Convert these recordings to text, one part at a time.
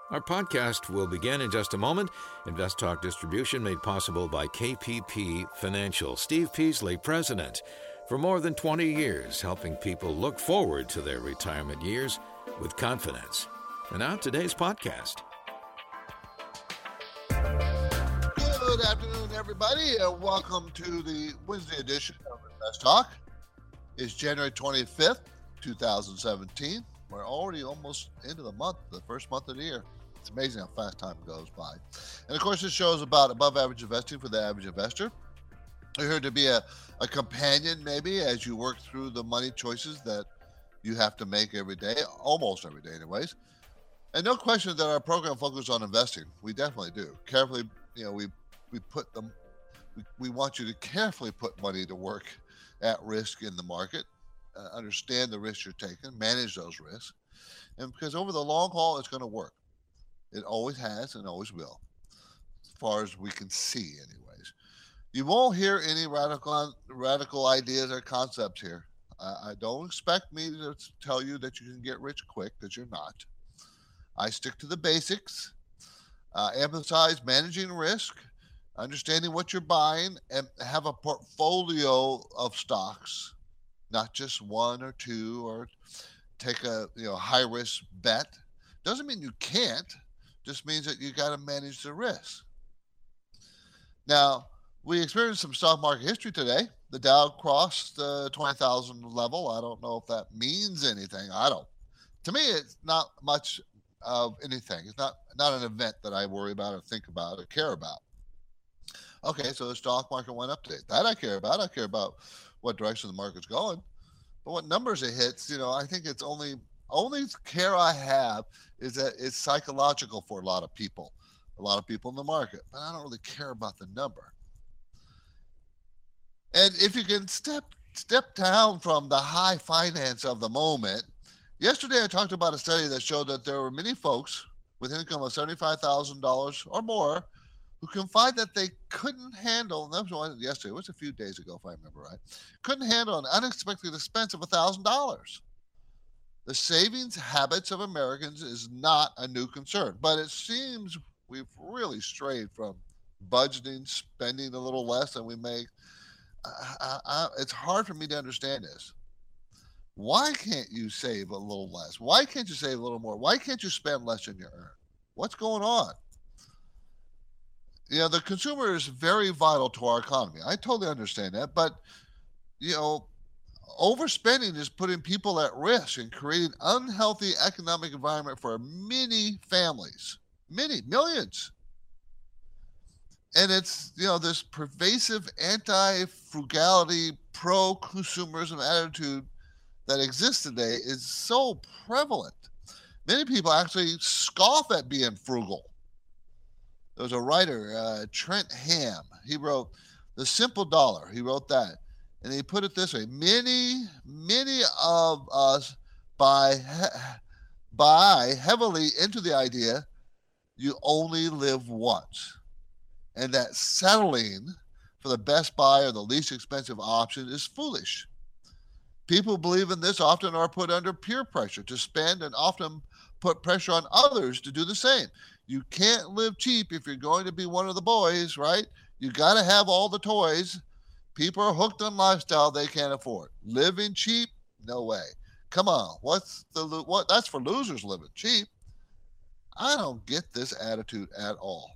Our podcast will begin in just a moment. Invest Talk distribution made possible by KPP Financial. Steve Peasley, President. For more than 20 years, helping people look forward to their retirement years with confidence. And now today's podcast. Good afternoon, everybody, and welcome to the Wednesday edition of Invest Talk. It's January 25th, 2017. We're already almost into the month, the first month of the year. It's amazing how fast time goes by. And of course, this show is about above average investing for the average investor. We're here to be a companion, maybe, as you work through the money choices that you have to make every day, almost every day, anyways. And no question that our program focuses on investing. We definitely do. Carefully, we put them. We want you to carefully put money to work at risk in the market. Understand the risks you're taking, manage those risks, and because over the long haul, it's going to work. It always has and always will, as far as we can see, anyways. You won't hear any radical ideas or concepts here. I don't expect me to tell you that you can get rich quick, because you're not. I stick to the basics, emphasize managing risk, understanding what you're buying, and have a portfolio of stocks, not just one or two, or take a high risk bet. Doesn't mean you can't. Just means that you got to manage the risk. Now, we experienced some stock market history today. The Dow crossed the 20,000 level. I don't know if that means anything. To me, it's not much of anything. It's not an event that I worry about or think about or care about. Okay, so the stock market went up today. That I care about. I care about what direction the market's going. But what numbers it hits, I think it's only care I have is that it's psychological for a lot of people in the market, but I don't really care about the number. And if you can step down from the high finance of the moment, yesterday I talked about a study that showed that there were many folks with income of $75,000 or more who confide that they couldn't handle, and that was yesterday, it was a few days ago if I remember right, couldn't handle an unexpected expense of $1,000. The savings habits of Americans is not a new concern, but it seems we've really strayed from budgeting, spending a little less than we make. It's hard for me to understand this. Why can't you save a little less? Why can't you save a little more? Why can't you spend less than you earn? What's going on? The consumer is very vital to our economy. I totally understand that, but overspending is putting people at risk and creating unhealthy economic environment for many families, millions. And it's, this pervasive anti-frugality, pro-consumerism attitude that exists today is so prevalent. Many people actually scoff at being frugal. There was a writer, Trent Ham. He wrote The Simple Dollar. He wrote that. And he put it this way: many of us buy heavily into the idea you only live once, and that settling for the best buy or the least expensive option is foolish. People believe in this often are put under peer pressure to spend and often put pressure on others to do the same. You can't live cheap if you're going to be one of the boys, right? You got to have all the toys. People are hooked on lifestyle they can't afford. Living cheap? No way. Come on. That's for losers living cheap. I don't get this attitude at all.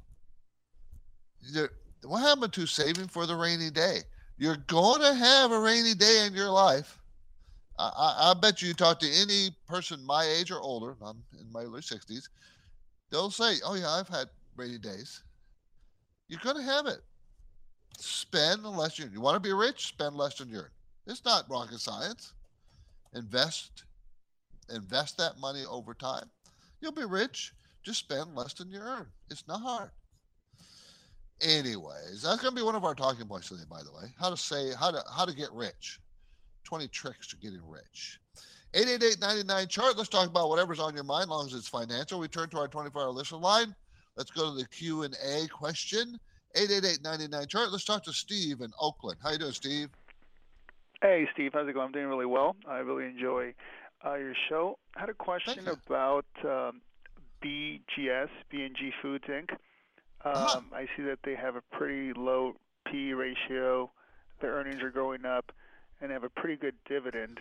What happened to saving for the rainy day? You're going to have a rainy day in your life. I bet you talk to any person my age or older, I'm in my early 60s, they'll say, oh yeah, I've had rainy days. You're going to have it. Spend less than you earn. You want to be rich? Spend less than you earn. It's not rocket science. Invest that money over time. You'll be rich. Just spend less than you earn. It's not hard. Anyways, that's going to be one of our talking points today, by the way. How to get rich. 20 tricks to getting rich. 888-99-CHART. Let's talk about whatever's on your mind, as long as it's financial. We turn to our 24-hour listener line. Let's go to the Q&A question. 888-99-CHART. Let's talk to Steve in Oakland. How you doing, Steve? Hey, Steve. How's it going? I'm doing really well. I really enjoy your show. I had a question about BGH. BGS, B&G Foods Inc. Uh-huh. I see that they have a pretty low P/E ratio. Their earnings are going up, and they have a pretty good dividend.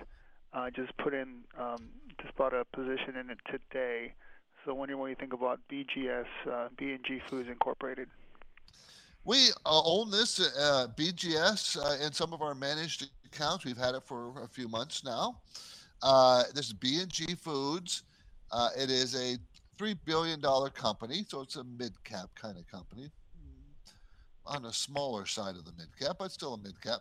Just bought a position in it today. So wondering what you think about BGS, B&G Foods Incorporated. We own this BGS in some of our managed accounts. We've had it for a few months now. This is B&G Foods. It is a $3 billion company, so it's a mid-cap kind of company on the smaller side of the mid-cap, but still a mid-cap.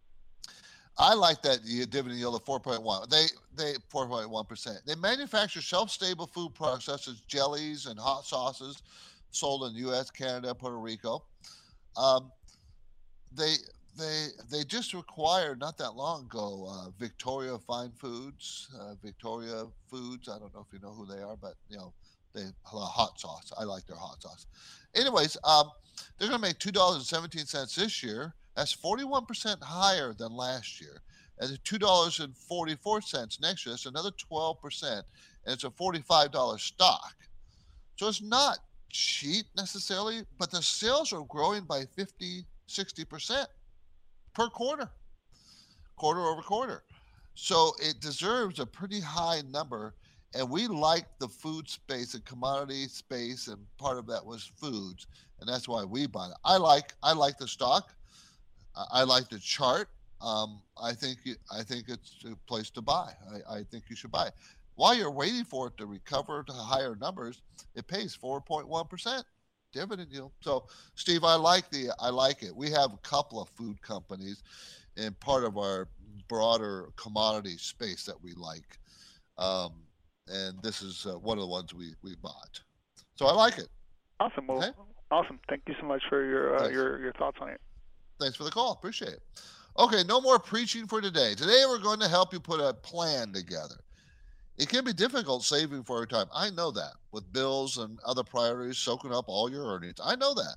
I like that dividend yield of 4.1. They 4.1%. They manufacture shelf-stable food products such as jellies and hot sauces sold in the U.S., Canada, Puerto Rico. Um, they they just acquired not that long ago Victoria Fine Foods, Victoria Foods. I don't know if you know who they are, but they hot sauce. I like their hot sauce. Anyways, they're going to make $2.17 this year. That's 41% higher than last year. And $2.44 next year. That's another 12%, and it's a $45 stock. So it's not cheap necessarily, but the sales are growing by 50, 60% per quarter, quarter over quarter. So it deserves a pretty high number. And we like the food space and commodity space, and part of that was foods, and that's why we bought it. I like the stock. I like the chart. I think it's a place to buy. I think you should buy it. While you're waiting for it to recover to higher numbers, it pays 4.1% dividend yield. So, Steve, I like it. We have a couple of food companies in part of our broader commodity space that we like, and this is one of the ones we bought. So I like it. Awesome. Well, Okay. awesome. Thank you so much for Thanks. your thoughts on it. Thanks for the call. Appreciate it. Okay, no more preaching for today. Today we're going to help you put a plan together. It can be difficult saving for retirement. I know that with bills and other priorities soaking up all your earnings. I know that.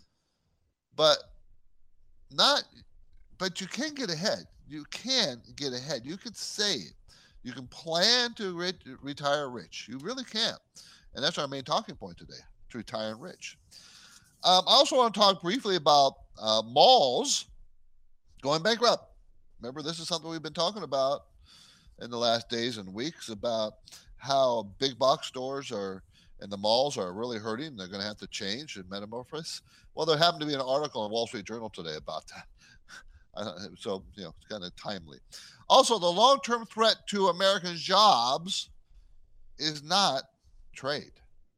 But not but you can get ahead. You can get ahead. You can save. You can plan to retire rich. You really can. And that's our main talking point today, to retire rich. I also want to talk briefly about malls going bankrupt. Remember, this is something we've been talking about in the last days and weeks about how big box stores and the malls are really hurting. They're going to have to change and metamorphose. Well, there happened to be an article in Wall Street Journal today about that. So, it's kind of timely. Also, the long-term threat to American jobs is not trade.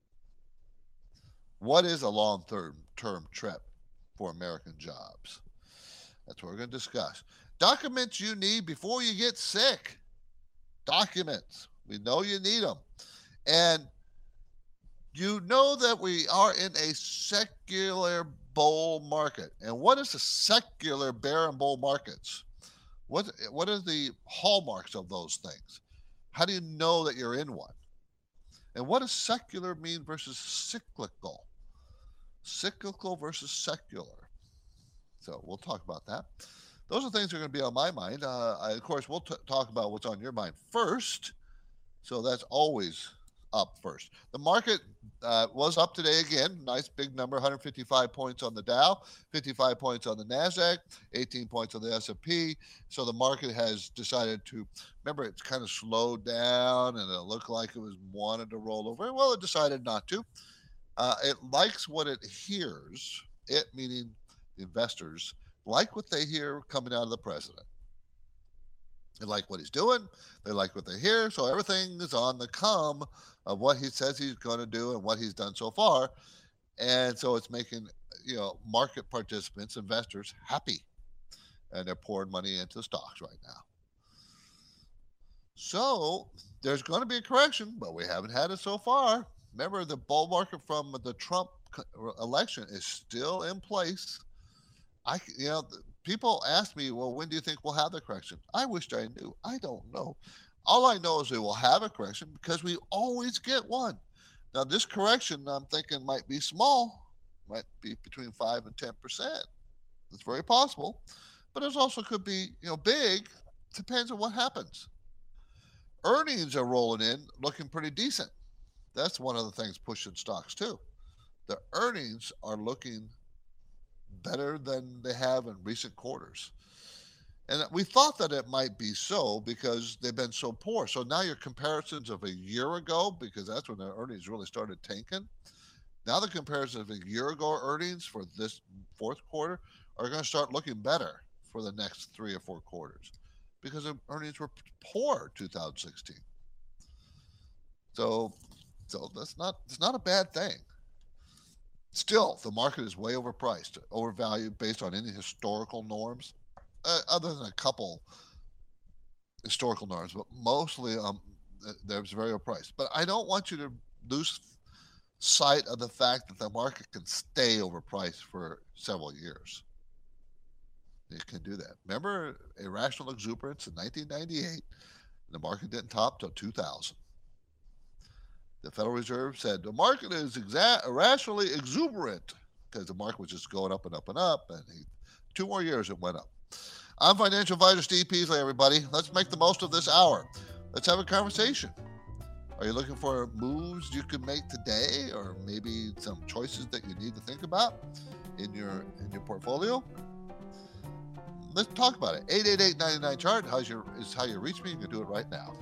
What is a long-term threat for American jobs? That's what we're going to discuss. Documents you need before you get sick. Documents. We know you need them. And you know that we are in a secular bull market. And what is a secular bear and bull markets? What are the hallmarks of those things? How do you know that you're in one? And what does secular mean versus cyclical? Cyclical versus secular. So we'll talk about that. Those are things that are going to be on my mind. Of course, we'll talk about what's on your mind first. So that's always up first. The market was up today again. Nice big number, 155 points on the Dow, 55 points on the NASDAQ, 18 points on the S&P. So the market has decided to, remember, it's kind of slowed down and it looked like it was wanted to roll over. Well, it decided not to. It likes what it hears, it meaning the investors, like what they hear coming out of the president. They like what he's doing. They like what they hear. So everything is on the come of what he says he's going to do and what he's done so far. And so it's making, market participants, investors happy. And they're pouring money into stocks right now. So there's going to be a correction, but we haven't had it so far. Remember, the bull market from the Trump election is still in place. People ask me, well, when do you think we'll have the correction? I wish I knew. I don't know. All I know is we will have a correction because we always get one. Now, this correction, I'm thinking, might be small, might be between 5 and 10%. It's very possible. But it also could be, big. Depends on what happens. Earnings are rolling in, looking pretty decent. That's one of the things pushing stocks too. The earnings are looking better than they have in recent quarters. And we thought that it might be so because they've been so poor. So now your comparisons of a year ago, because that's when the earnings really started tanking. Now the comparisons of a year ago earnings for this fourth quarter are going to start looking better for the next 3 or 4 quarters because the earnings were poor 2016. So, so it's not a bad thing. Still, the market is way overpriced, overvalued based on any historical norms, other than a couple historical norms, but mostly there's very overpriced. But I don't want you to lose sight of the fact that the market can stay overpriced for several years. It can do that. Remember irrational exuberance in 1998? The market didn't top till 2000. The Federal Reserve said the market is irrationally exuberant because the market was just going up and up and up. And 2 more years it went up. I'm financial advisor Steve Peasley, everybody. Let's make the most of this hour. Let's have a conversation. Are you looking for moves you can make today, or maybe some choices that you need to think about in your portfolio? Let's talk about it. 888-99-CHART is how you reach me. You can do it right now.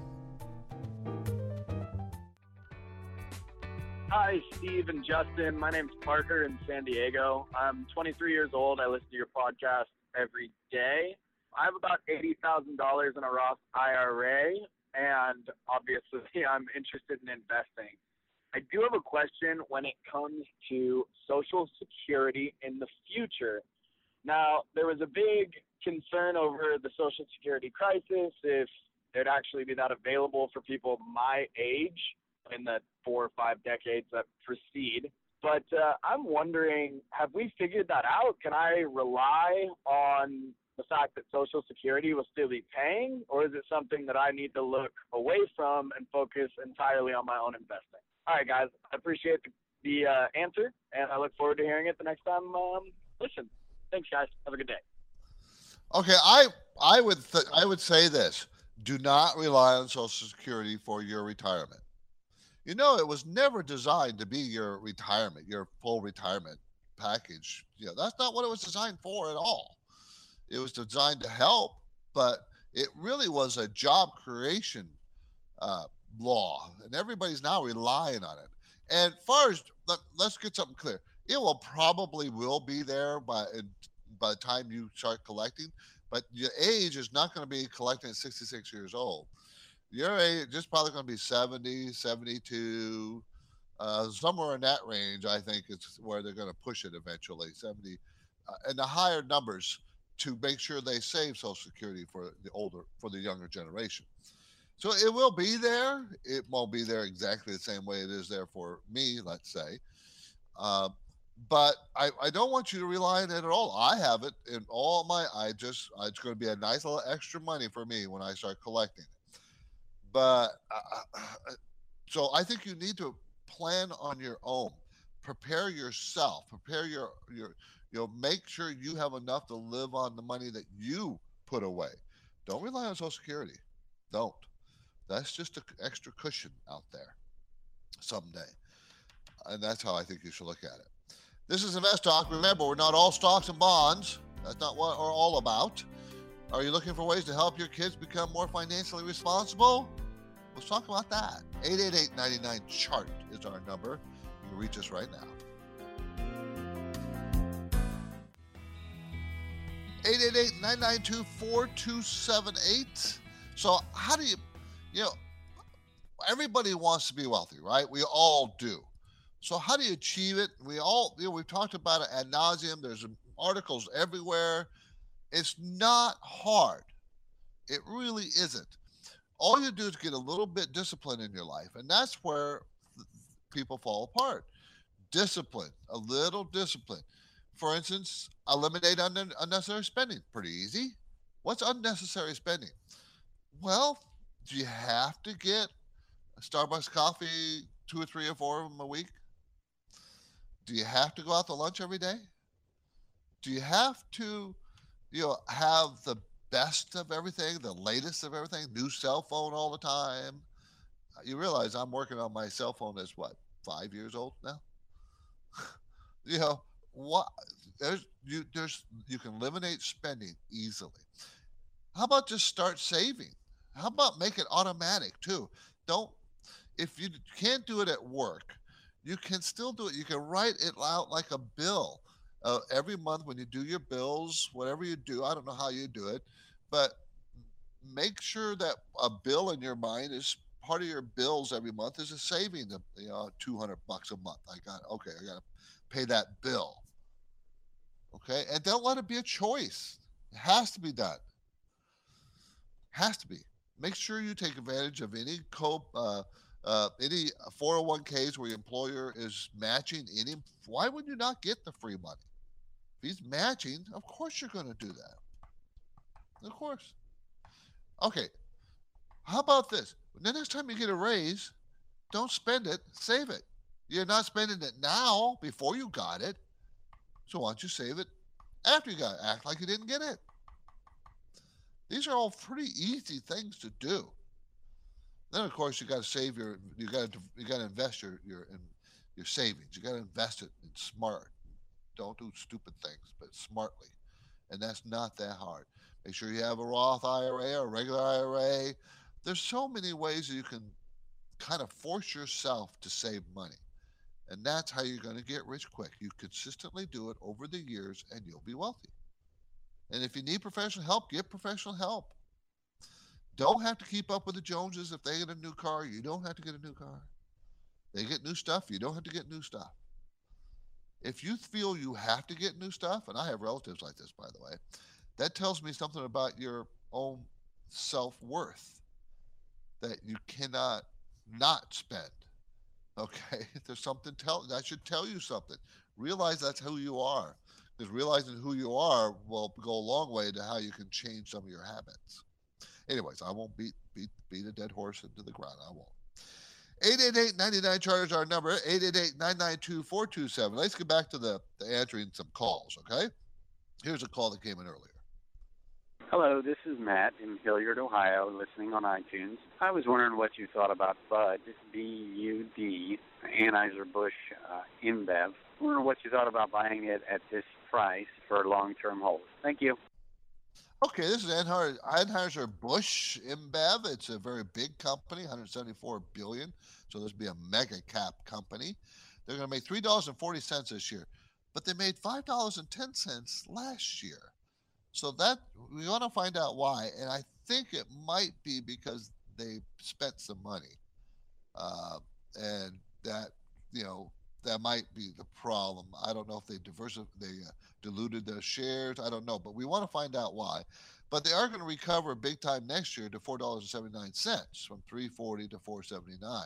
Hi, Steve and Justin. My name's Parker in San Diego. I'm 23 years old. I listen to your podcast every day. I have about $80,000 in a Roth IRA, and obviously I'm interested in investing. I do have a question when it comes to Social Security in the future. Now, there was a big concern over the Social Security crisis, if it'd actually be that available for people my age in the 4 or 5 decades that precede. But I'm wondering, have we figured that out? Can I rely on the fact that Social Security will still be paying, or is it something that I need to look away from and focus entirely on my own investing? All right, guys, I appreciate the answer, and I look forward to hearing it the next time. Listen, thanks, guys. Have a good day. Okay, I would say this: do not rely on Social Security for your retirement. You know, it was never designed to be your retirement, your full retirement package. That's not what it was designed for at all. It was designed to help, but it really was a job creation law, and everybody's now relying on it. And first, let's get something clear. It will be there by the time you start collecting, but your age is not going to be collecting at 66 years old. Your age is probably going to be 70, 72, somewhere in that range. I think it's where they're going to push it eventually, 70, and the higher numbers to make sure they save Social Security for the younger generation. So it will be there. It won't be there exactly the same way it is there for me, let's say. But I don't want you to rely on it at all. I have it in all my. It's going to be a nice little extra money for me when I start collecting it. But so I think you need to plan on your own. Prepare yourself. Prepare make sure you have enough to live on the money that you put away. Don't rely on Social Security. Don't. That's just an extra cushion out there someday. And that's how I think you should look at it. This is Invest Talk. Remember, we're not all stocks and bonds. That's not what we're all about. Are you looking for ways to help your kids become more financially responsible? Let's talk about that. 888-99-CHART is our number. You can reach us right now. 888-992-4278. So how do everybody wants to be wealthy, right? We all do. So how do you achieve it? We've talked about it ad nauseum. There's articles everywhere. It's not hard. It really isn't. All you do is get a little bit discipline in your life, and that's where people fall apart. Discipline, a little discipline. For instance, eliminate unnecessary spending. Pretty easy. What's unnecessary spending? Well, do you have to get a Starbucks coffee 2 or 3 or 4 of them a week? Do you have to go out to lunch every day? Do you have to, have the best of everything, the latest of everything, new cell phone all the time? You realize I'm working on my cell phone as what, 5 years old now? You know what? You can eliminate spending easily. How about just start saving? How about make it automatic too? Don't If you can't do it at work, you can still do it. You can write it out like a bill. Every month when you do your bills, whatever you do, I don't know how you do it, but make sure that a bill in your mind is part of your bills every month is a saving of $200 a month. I got to pay that bill. Okay, and don't let it be a choice. It has to be done. Has to be. Make sure you take advantage of any 401ks where your employer is matching any. Why would you not get the free money? If he's matching, of course you're going to do that. Of course. Okay. How about this? The next time you get a raise, don't spend it, save it. You're not spending it now before you got it. So why don't you save it after you got it? Act like you didn't get it. These are all pretty easy things to do. Then of course you got to save you got to invest your savings. You got to invest it in smart. Don't do stupid things, but smartly. And that's not that hard. Make sure you have a Roth IRA or a regular IRA. There's so many ways that you can kind of force yourself to save money. And that's how you're going to get rich quick. You consistently do it over the years and you'll be wealthy. And if you need professional help, get professional help. Don't have to keep up with the Joneses. If they get a new car, you don't have to get a new car. They get new stuff, you don't have to get new stuff. If you feel you have to get new stuff, and I have relatives like this, by the way, that tells me something about your own self worth that you cannot not spend. Okay, there's something that should tell you something. Realize that's who you are, because realizing who you are will go a long way to how you can change some of your habits. Anyways, I won't beat a dead horse into the ground. I won't. 888-99 Charter is our number. 888-992-4227. Let's get back to the answering some calls. Okay, here's a call that came in earlier. Hello, this is Matt in Hilliard, Ohio, listening on iTunes. I was wondering what you thought about Bud, B-U-D, Anheuser-Busch InBev. I wonder what you thought about buying it at this price for long-term hold. Thank you. Okay, this is Anheuser-Busch InBev. It's a very big company, $174 billion. So this would be a mega cap company. They're going to make $3.40 this year, but they made $5.10 last year. So that we want to find out why, and I think it might be because they spent some money, and that that might be the problem. I don't know if they diluted their shares. I don't know, but we want to find out why. But they are going to recover big time next year to $4.79 from $3.40 to $4.79.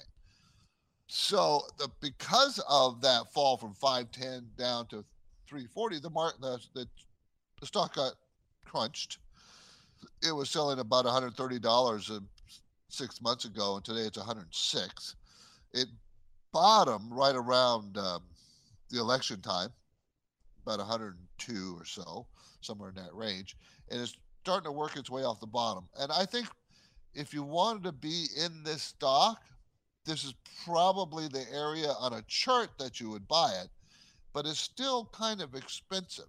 So because of that fall from $5.10 down to $3.40, the stock got crunched. It was selling about $130 6 months ago, and today it's $106. It bottomed right around the election time, about 102 or so, somewhere in that range, and it's starting to work its way off the bottom. And I think if you wanted to be in this stock, this is probably the area on a chart that you would buy it, but it's still kind of expensive.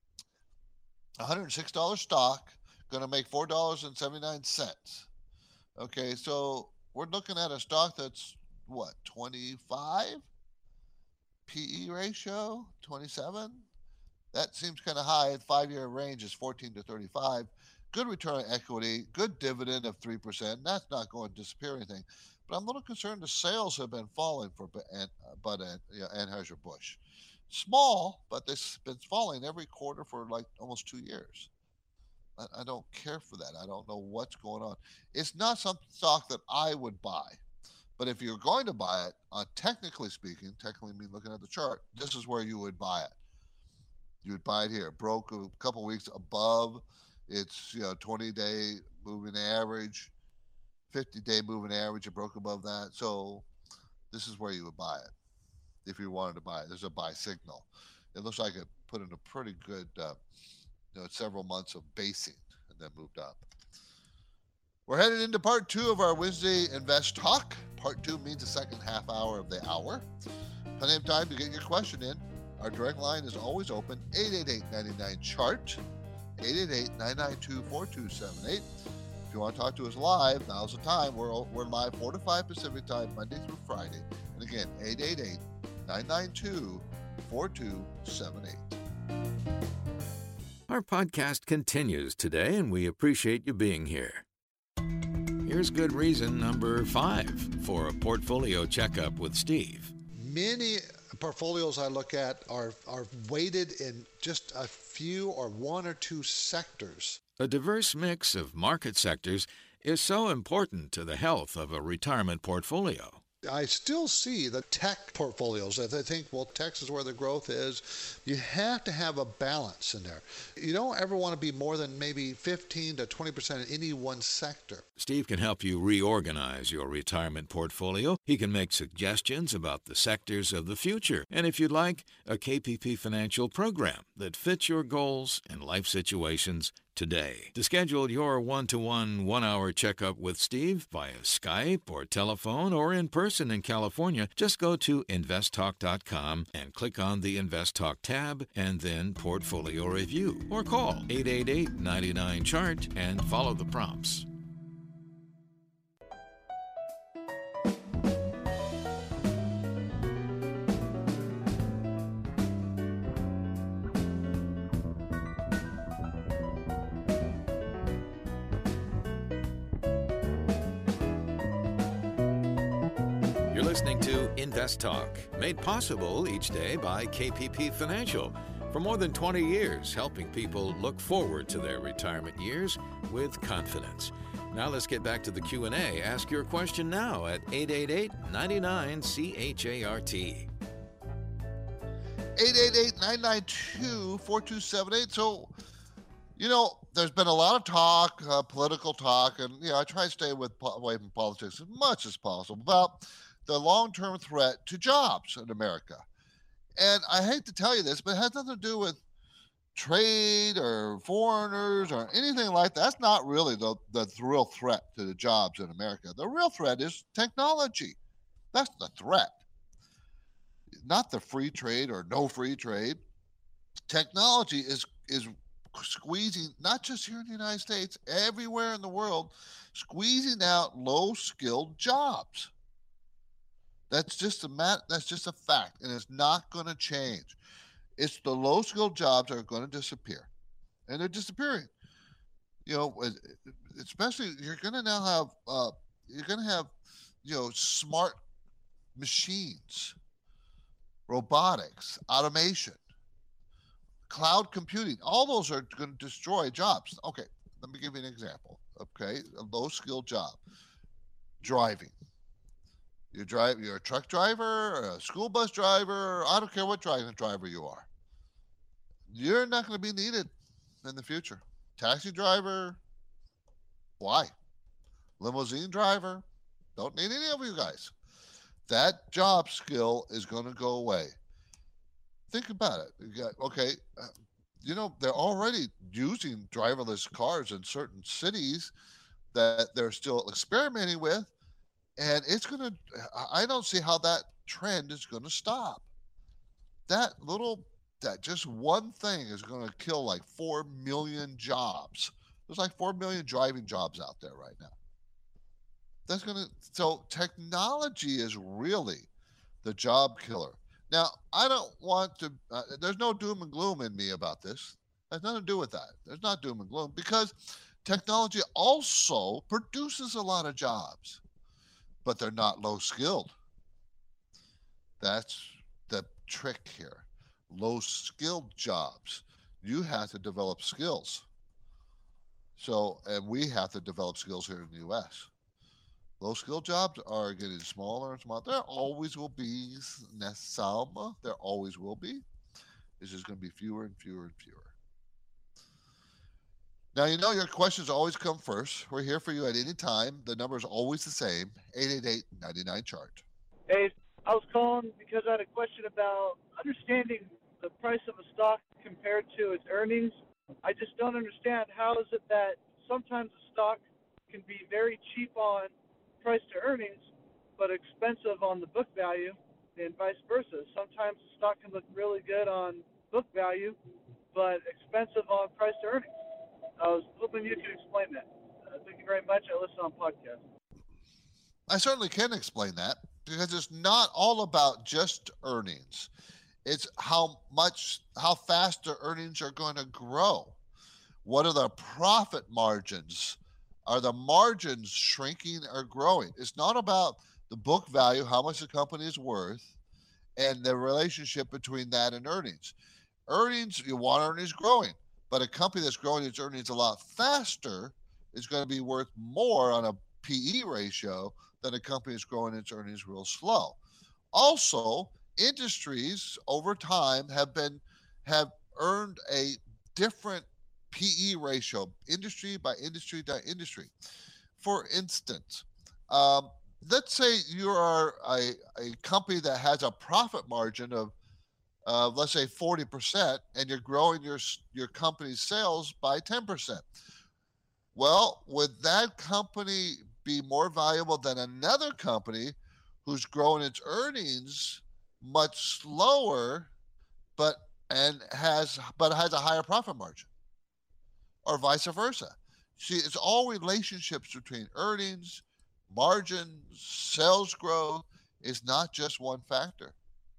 $106 stock, going to make $4.79. Okay, so we're looking at a stock that's what, 25 PE ratio, 27. That seems kind of high. The 5-year range is 14 to 35. Good return on equity, good dividend of 3%. That's not going to disappear or anything. But I'm a little concerned the sales have been falling for Anheuser-Busch. Small, but they've been falling every quarter for like almost 2 years. I don't care for that. I don't know what's going on. It's not some stock that I would buy. But if you're going to buy it, technically speaking, technically mean looking at the chart, this is where you would buy it. You would buy it here. Broke a couple weeks above its 20-day moving average, 50-day moving average. It broke above that. So this is where you would buy it if you wanted to buy it. There's a buy signal. It looks like it put in a pretty good, several months of basing and then moved up. We're headed into part 2 of our Wednesday Invest Talk. Part 2 means the second half hour of the hour. Plenty of time to get your question in. Our direct line is always open, 888-99-CHART, 888-992-4278. If you want to talk to us live, now's the time. We're live 4 to 5 Pacific time, Monday through Friday. And again, 888-992-4278. Our podcast continues today, and we appreciate you being here. Here's good reason number 5 for a portfolio checkup with Steve. Many portfolios I look at are weighted in just a few or one or two sectors. A diverse mix of market sectors is so important to the health of a retirement portfolio. I still see the tech portfolios. I think, well, tech is where the growth is. You have to have a balance in there. You don't ever want to be more than maybe 15 to 20% in any one sector. Steve can help you reorganize your retirement portfolio. He can make suggestions about the sectors of the future. And if you'd like, a KPP financial program that fits your goals and life situations today. To schedule your one-to-one, 1-hour checkup with Steve via Skype or telephone or in person in California, just go to investtalk.com and click on the Invest Talk tab and then Portfolio Review. Or call 888-99-CHART and follow the prompts. You're listening to Invest Talk, made possible each day by KPP Financial. For more than 20 years, helping people look forward to their retirement years with confidence. Now let's get back to the Q&A. Ask your question now at 888-99-CHART. 888-992-4278. So, there's been a lot of talk, political talk, and, I try to stay away from politics as much as possible about the long-term threat to jobs in America. And I hate to tell you this, but it has nothing to do with trade or foreigners or anything like that. That's not really the real threat to the jobs in America. The real threat is technology. That's the threat. Not the free trade or no free trade. Technology is squeezing, not just here in the United States, everywhere in the world, squeezing out low-skilled jobs. That's just a fact, and it's not going to change. It's the low-skilled jobs that are going to disappear, and they're disappearing. Especially you're going to now have smart machines, robotics, automation, cloud computing. All those are going to destroy jobs. Okay, let me give you an example. Okay, a low-skilled job, driving. You're a truck driver, a school bus driver, I don't care what driver you are. You're not going to be needed in the future. Taxi driver, why? Limousine driver, don't need any of you guys. That job skill is going to go away. Think about it. They're already using driverless cars in certain cities that they're still experimenting with. And I don't see how that trend is going to stop. That just one thing is going to kill like 4 million jobs. There's like 4 million driving jobs out there right now. So technology is really the job killer. Now, I don't want to, there's no doom and gloom in me about this. It has nothing to do with that. There's not doom and gloom because technology also produces a lot of jobs. But they're not low skilled. That's the trick here. Low skilled jobs. You have to develop skills. And we have to develop skills here in the U.S. Low skilled jobs are getting smaller and smaller. There always will be some. There always will be. It's just going to be fewer and fewer and fewer. Now, your questions always come first. We're here for you at any time. The number is always the same, 888-99-CHART. Hey, I was calling because I had a question about understanding the price of a stock compared to its earnings. I just don't understand how is it that sometimes a stock can be very cheap on price to earnings, but expensive on the book value, and vice versa. Sometimes the stock can look really good on book value, but expensive on price to earnings. I was hoping you could explain that. Thank you very much. I listen on podcasts. I certainly can explain that, because it's not all about just earnings. It's how fast the earnings are going to grow. What are the profit margins? Are the margins shrinking or growing? It's not about the book value, how much the company is worth, and the relationship between that and earnings. Earnings, you want earnings growing, but a company that's growing its earnings a lot faster is going to be worth more on a PE ratio than a company that's growing its earnings real slow. Also, industries over time have earned a different PE ratio, industry by industry by industry. For instance, let's say you are a company that has a profit margin of, let's say 40%, and you're growing your company's sales by 10%. Well, would that company be more valuable than another company who's growing its earnings much slower, but has a higher profit margin, or vice versa? See, it's all relationships between earnings, margins, sales growth. It's not just one factor.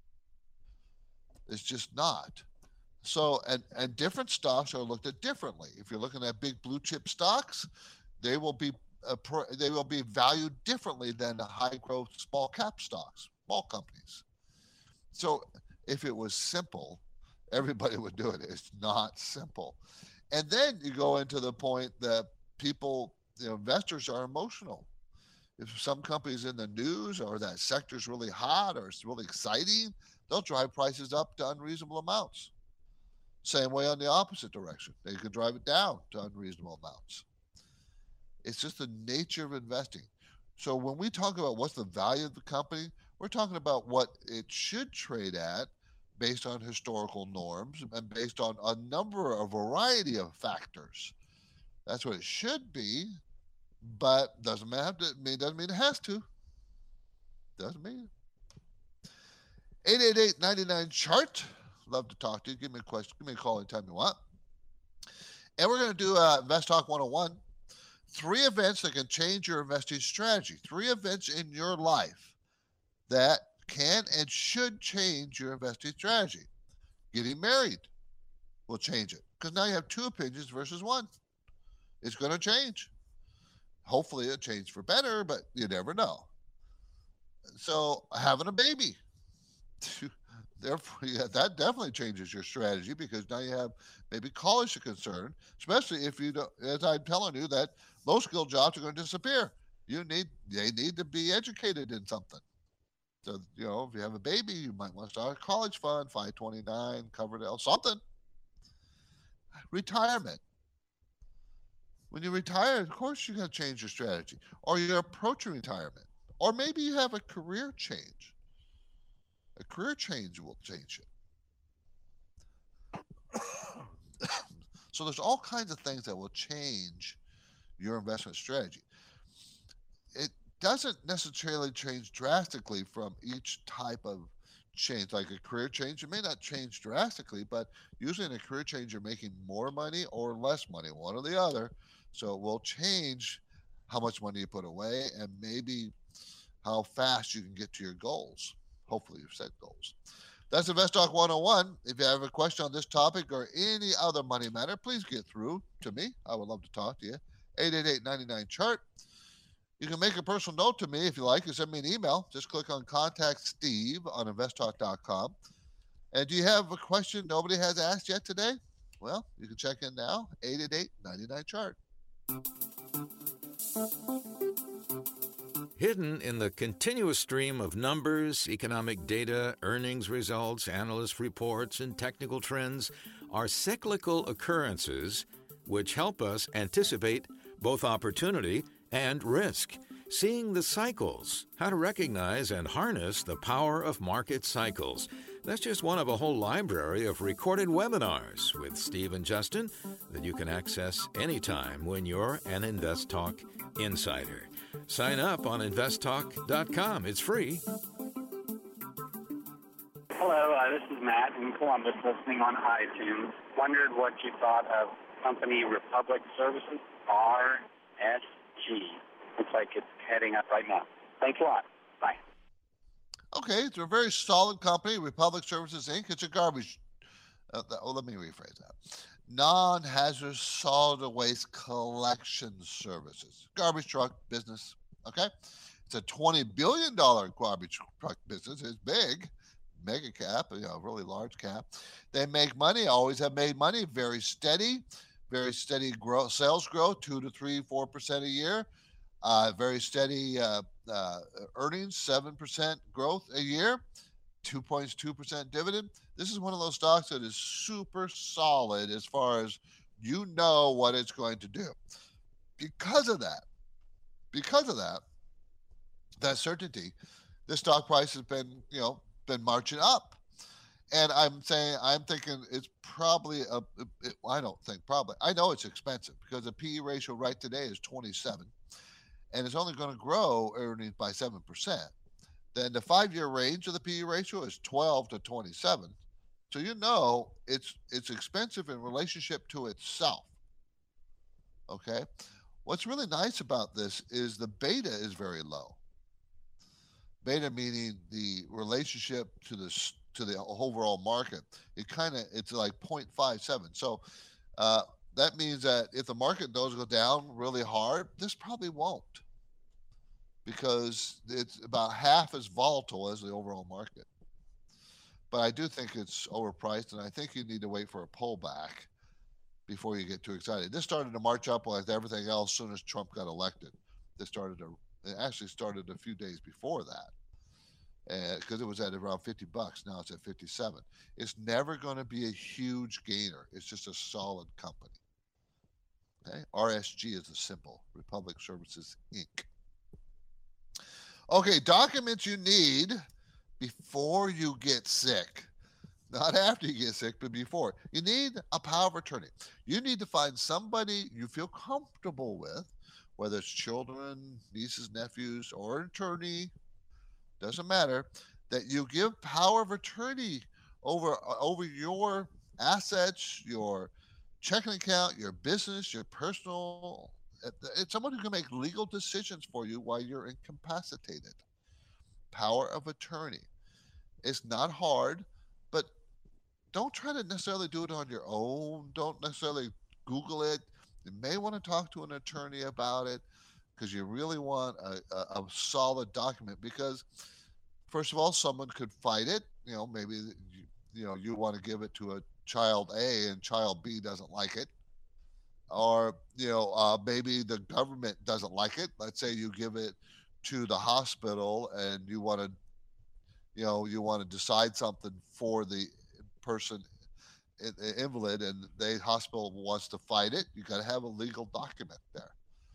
It's just not. So, and different stocks are looked at differently. If you're looking at big blue chip stocks, they will be valued differently than the high growth small cap stocks, small companies. So if it was simple, everybody would do it. It's not simple. And then you go into the point that people, investors are emotional. If some company's in the news, or that sector's really hot or it's really exciting, they'll drive prices up to unreasonable amounts. Same way on the opposite direction. They could drive it down to unreasonable amounts. It's just the nature of investing. So when we talk about what's the value of the company, we're talking about what it should trade at based on historical norms and based on a variety of factors. That's what it should be, but doesn't mean it has to. Doesn't mean it. 888-99-CHART. Love to talk to you. Give me a question. Give me a call anytime you want. And we're going to do Invest Talk 101. 3 events that can change your investing strategy. 3 events in your life that can and should change your investing strategy. Getting married will change it, because now you have 2 opinions versus 1. It's going to change. Hopefully it'll change for better, but you never know. So having a baby, therefore, that definitely changes your strategy, because now you have maybe college to concern, especially if you don't, as I'm telling you, that low skill jobs are going to disappear. They need to be educated in something. So, if you have a baby, you might want to start a college fund, 529, Coverdell, something. Retirement. When you retire, of course, you're going to change your strategy, or you're approaching retirement, or maybe you have a career change. A career change will change it. So there's all kinds of things that will change your investment strategy. It doesn't necessarily change drastically from each type of change. Like a career change, it may not change drastically, but usually in a career change, you're making more money or less money, one or the other. So it will change how much money you put away and maybe how fast you can get to your goals. Hopefully you've set goals. That's Invest Talk 101. If you have a question on this topic or any other money matter, please get through to me. I would love to talk to you. 888-99-CHART. You can make a personal note to me if you like. You send me an email. Just click on Contact Steve on investtalk.com. And do you have a question nobody has asked yet today? Well, you can check in now. 888-99-CHART. Hidden in the continuous stream of numbers, economic data, earnings results, analyst reports, and technical trends are cyclical occurrences which help us anticipate both opportunity and risk. Seeing the cycles, how to recognize and harness the power of market cycles. That's just one of a whole library of recorded webinars with Steve and Justin that you can access anytime when you're an InvestTalk insider. Sign up on investtalk.com. It's free. Hello, this is Matt in Columbus, listening on iTunes. Wondered what you thought of company Republic Services, RSG. Looks like it's heading up right now. Thanks a lot. Bye. Okay, it's a very solid company, Republic Services Inc. It's a garbage. Let me rephrase that. Non-hazardous solid waste collection services, garbage truck business. Okay, it's a $20 billion garbage truck business. It's big, mega cap, really large cap. They make money, always have made money. Very steady growth, sales growth, 2 to 3, 4% a year. Very steady earnings, 7% growth a year, 2.2% dividend. This is one of those stocks that is super solid as far as you know what it's going to do. Because of that certainty, the stock price has been marching up. And I'm thinking it's probably I know it's expensive because the PE ratio right today is 27. And it's only going to grow earnings by 7%. Then the 5-year range of the PE ratio is 12 to 27. So it's expensive in relationship to itself. Okay? What's really nice about this is the beta is very low. Beta meaning the relationship to the overall market. It's like 0.57. So that means that if the market does go down really hard, this probably won't, because it's about half as volatile as the overall market. But I do think it's overpriced, and I think you need to wait for a pullback before you get too excited. This started to march up like everything else as soon as Trump got elected. It actually started a few days before that, because it was at around $50. Now it's at 57. It's never going to be a huge gainer. It's just a solid company. Okay, RSG is the symbol, Republic Services Inc. Okay, documents you need before you get sick. Not after you get sick, but before. You need a power of attorney. You need to find somebody you feel comfortable with, whether it's children, nieces, nephews, or an attorney, doesn't matter, that you give power of attorney over your assets, your checking account, your business, your personal. It's someone who can make legal decisions for you while you're incapacitated. Power of attorney. It's not hard, but don't try to necessarily do it on your own. Don't necessarily Google it. You may want to talk to an attorney about it, because you really want a solid document, because first of all, someone could fight it. Maybe you want to give it to a child A and child B doesn't like it, or maybe the government doesn't like it. Let's say you give it to the hospital and you want to decide something for the person, invalid, and the hospital wants to fight it. You got to have a legal document there.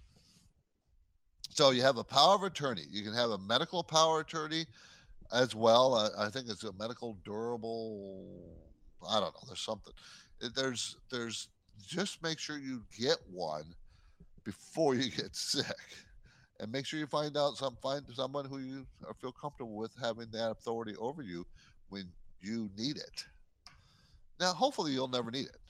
So you have a power of attorney. You can have a medical power of attorney as well. I think it's a medical durable. I don't know. There's something. There's just make sure you get one before you get sick, and make sure you find someone who you feel comfortable with having that authority over you when you need it. Now, hopefully, you'll never need it,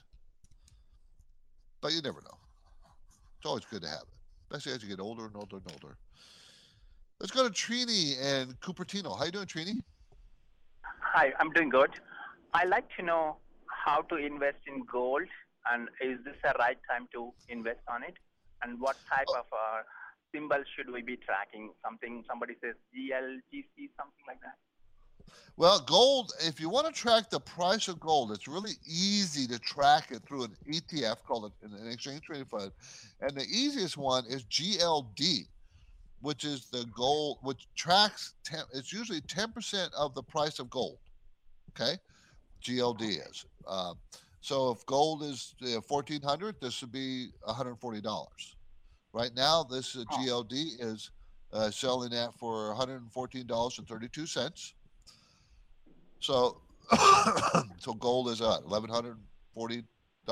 but you never know. It's always good to have it, especially as you get older and older and older. Let's go to Trini and Cupertino. How you doing, Trini? Hi, I'm doing good. I'd like to know how to invest in gold, and is this a right time to invest on it? And what type of symbol should we be tracking? Somebody says GLGC, something like that. Well, gold, if you want to track the price of gold, it's really easy to track it through an ETF called an exchange traded fund. And the easiest one is GLD, which is the gold, which tracks, it's usually 10% of the price of gold. Okay? GLD is. So if gold is $1,400, this would be $140. Right now, this GLD is selling at for $114.32. So So gold is $1,140,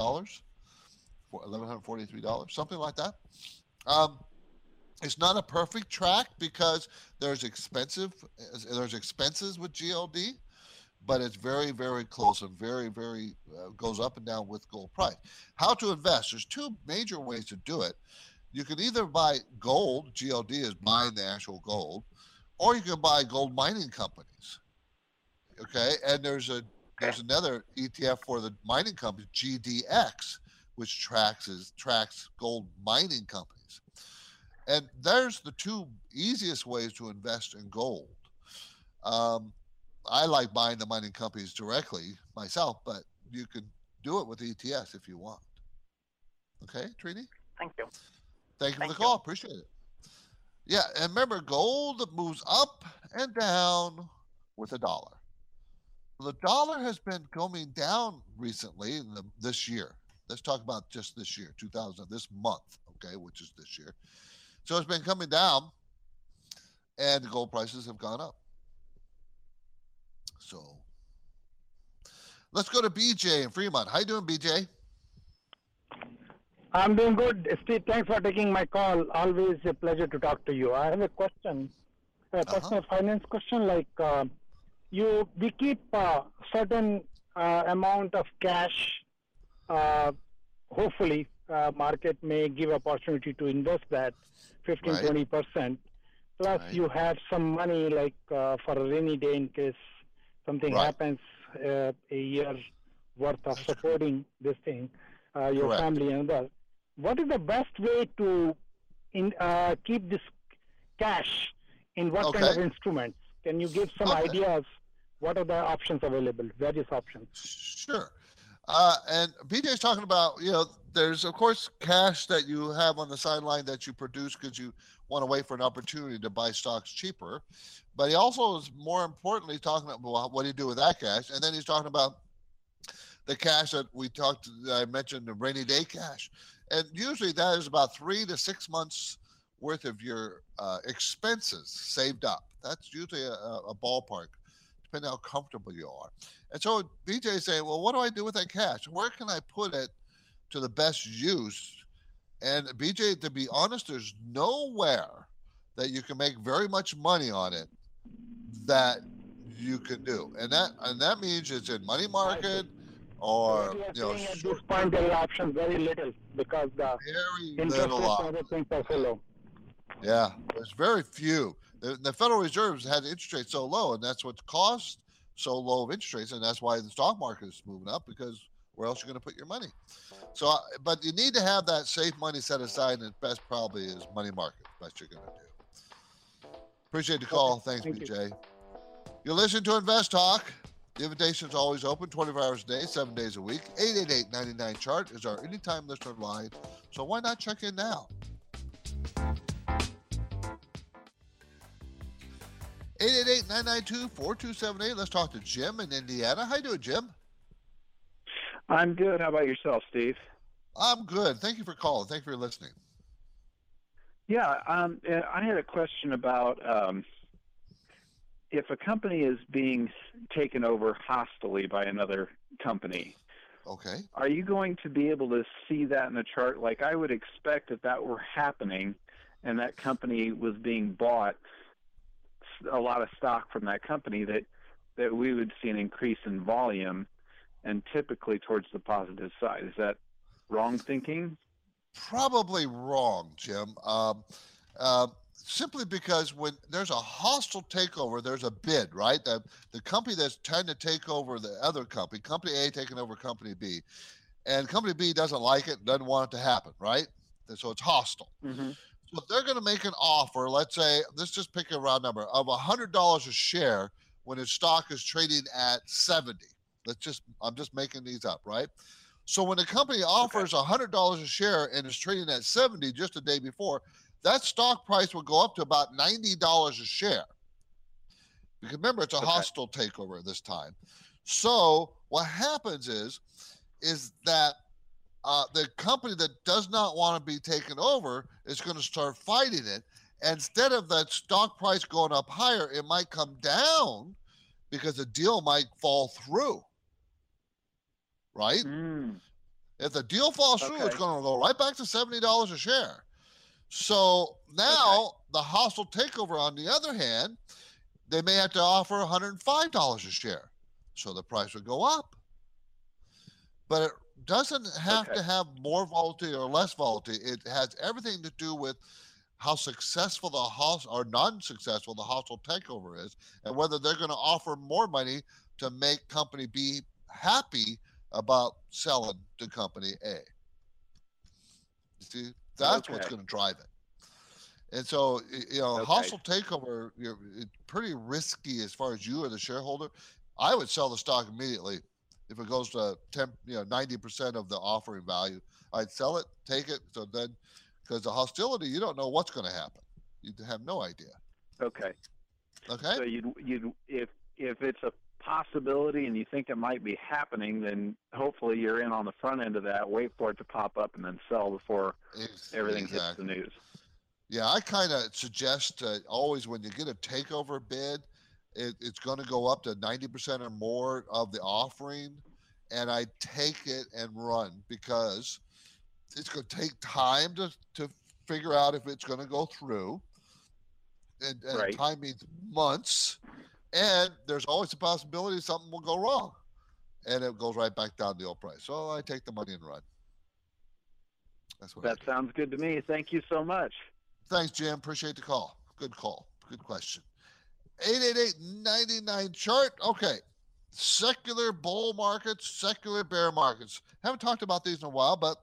$1,143, something like that. Um, it's not a perfect track because there's expenses with GLD, but it's very, very close and very, very goes up and down with gold price. How to invest? There's two major ways to do it. You can either buy gold, GLD is buying the actual gold, or you can buy gold mining companies. Okay, and there's another ETF for the mining company, GDX, which tracks gold mining companies. And there's the two easiest ways to invest in gold. I like buying the mining companies directly myself, but you can do it with ETFs if you want. Okay, Trini? Thank you. Thank you for the call. Appreciate it. Yeah, and remember, gold moves up and down with the dollar. The dollar has been coming down recently this year. Let's talk about just this year, this month, okay, which is this year. So it's been coming down, and the gold prices have gone up. So let's go to BJ in Fremont. How you doing, BJ? I'm doing good. Steve, thanks for taking my call. Always a pleasure to talk to you. I have a question, a personal finance question. Like we keep a certain amount of cash. Hopefully, market may give opportunity to invest that 15-20%. Plus, you have some money like for a rainy day in case something happens, a year worth of supporting this thing, your family and others. What is the best way to keep this cash in what kind of instruments? Can you give some ideas? What are the options available, various options? Sure. And BJ is talking about, there's, of course, cash that you have on the sideline that you produce because you want to wait for an opportunity to buy stocks cheaper. But he also is more importantly talking about what do you do with that cash. And then he's talking about the cash that I mentioned, the rainy day cash. And usually that is about 3 to 6 months worth of your expenses saved up. That's usually a ballpark, depending on how comfortable you are. And so BJ is saying, well, what do I do with that cash? Where can I put it to the best use? And BJ, to be honest, there's nowhere that you can make very much money on it that you can do. And that means it's in money market or, at this point, there are options very little because the interest rates and other things are so low. Yeah, there's very few. The Federal Reserve had interest rates so low, and that's what caused so low of interest rates, and that's why the stock market is moving up, because where else are you going to put your money? So, but you need to have that safe money set aside, and best probably is money market. Best you're going to do. Appreciate the call. Thanks, BJ. You're listening to Invest Talk. The invitation is always open 24 hours a day, 7 days a week. 888-99-CHART is our anytime listener line. So why not check in now? 888-992-4278. Let's talk to Jim in Indiana. How you doing, Jim? I'm good. How about yourself, Steve? I'm good. Thank you for calling. Thank you for listening. Yeah, I had a question about if a company is being taken over hostily by another company. Okay. Are you going to be able to see that in the chart? Like, I would expect if that were happening and that company was being bought, a lot of stock from that company, that we would see an increase in volume and typically towards the positive side. Is that wrong thinking? Probably wrong, Jim. Simply because when there's a hostile takeover, there's a bid, right? The company that's trying to take over the other company, Company A taking over Company B, and Company B doesn't like it, doesn't want it to happen, right? And so it's hostile. Mm-hmm. So if they're going to make an offer, let's just pick a round number, of $100 a share when its stock is trading at 70. I'm just making these up, right? So when the company offers $100 a share and is trading at 70 just the day before, that stock price will go up to about $90 a share. Because remember, it's a hostile takeover this time. So what happens is that the company that does not want to be taken over is going to start fighting it. And instead of that stock price going up higher, it might come down because the deal might fall through, right? If the deal falls through, it's going to go right back to $70 a share. So now the hostile takeover, on the other hand, they may have to offer $105 a share. So the price would go up. But it doesn't have to have more volatility or less volatility. It has everything to do with how successful the hostile or non-successful the hostile takeover is, and whether they're going to offer more money to make company B happy about selling to company A. You see, that's what's going to drive it. And so, hostile takeover, it's pretty risky as far as you are the shareholder. I would sell the stock immediately if it goes to 90% of the offering value. I'd sell it, take it. So then, because the hostility, you don't know what's going to happen. You have no idea. Okay. Okay. So you'd if it's a possibility and you think it might be happening, then hopefully you're in on the front end of that. Wait for it to pop up and then sell before everything hits the news. Yeah, I kind of suggest always when you get a takeover bid, it's going to go up to 90% or more of the offering, and I take it and run, because it's going to take time to figure out if it's going to go through, and time means months, and there's always a possibility something will go wrong, and it goes right back down to the old price. So I take the money and run. That's what. That sounds good to me. Thank you so much. Thanks, Jim. Appreciate the call. Good call. Good question. 888-99 chart. Okay. Secular bull markets, secular bear markets. Haven't talked about these in a while, but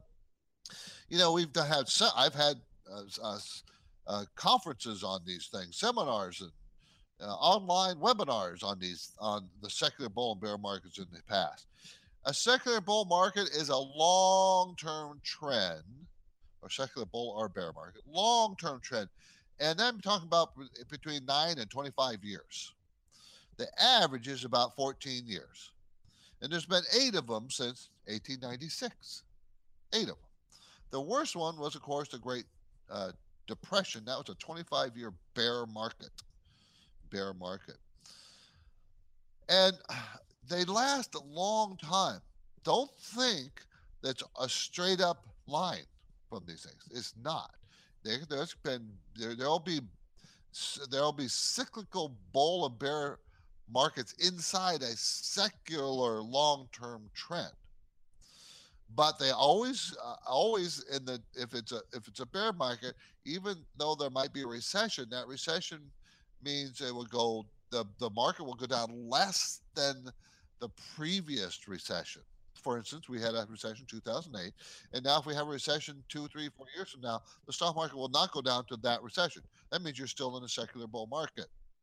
I've had conferences on these things, seminars and online webinars on the secular bull and bear markets in the past. A secular bull market is a long-term trend, or secular bull or bear market, long-term trend. And I'm talking about between 9 and 25 years. The average is about 14 years. And there's been 8 of them since 1896. 8 of them. The worst one was, of course, the Great Depression. That was a 25-year bear market. Bear market. And they last a long time. Don't think that's a straight up line from these things. It's not. There'll be cyclical bull and bear markets inside a secular long-term trend. But they always if it's a bear market, even though there might be a recession, that recession means it will go the market will go down less than the previous recession. For instance, we had a recession in 2008, and now if we have a recession 2, 3, 4 years from now, the stock market will not go down to that recession. That means you're still in a secular bull market.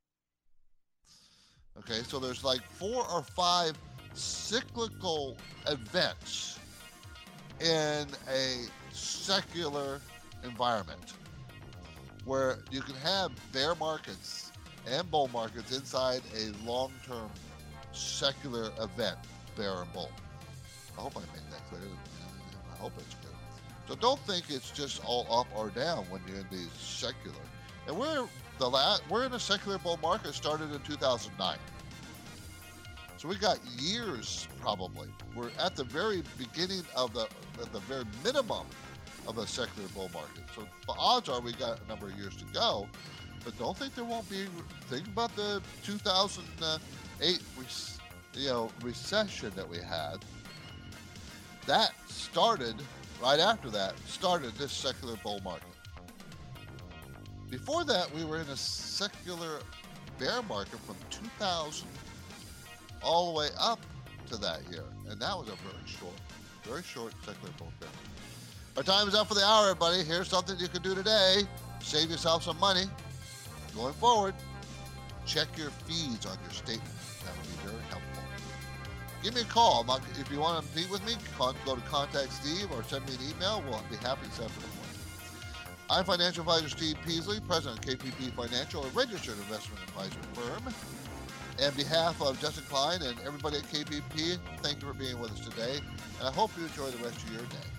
Okay, so there's like 4 or 5 cyclical events in a secular environment where you can have bear markets and bull markets inside a long-term secular event, bear and bull. I hope I made that clear. I hope it's clear. So don't think it's just all up or down when you're in these secular. And we're in a secular bull market started in 2009. So we got years probably. We're at the very beginning of the very minimum of a secular bull market. So the odds are we got a number of years to go. But don't think there won't be. Think about the 2008 recession that we had. That started right after that. Started this secular bull market. Before that, we were in a secular bear market from 2000 all the way up to that year, and that was a very short secular bull bear. Our time is up for the hour, everybody. Here's something you can do today. Save yourself some money. Going forward, check your fees on your statement. That would be very helpful. Give me a call. If you want to meet with me, go to Contact Steve or send me an email. We'll be happy to set up an appointment. I'm financial advisor Steve Peasley, president of KPP Financial, a registered investment advisor firm. On behalf of Justin Klein and everybody at KPP, thank you for being with us today, and I hope you enjoy the rest of your day.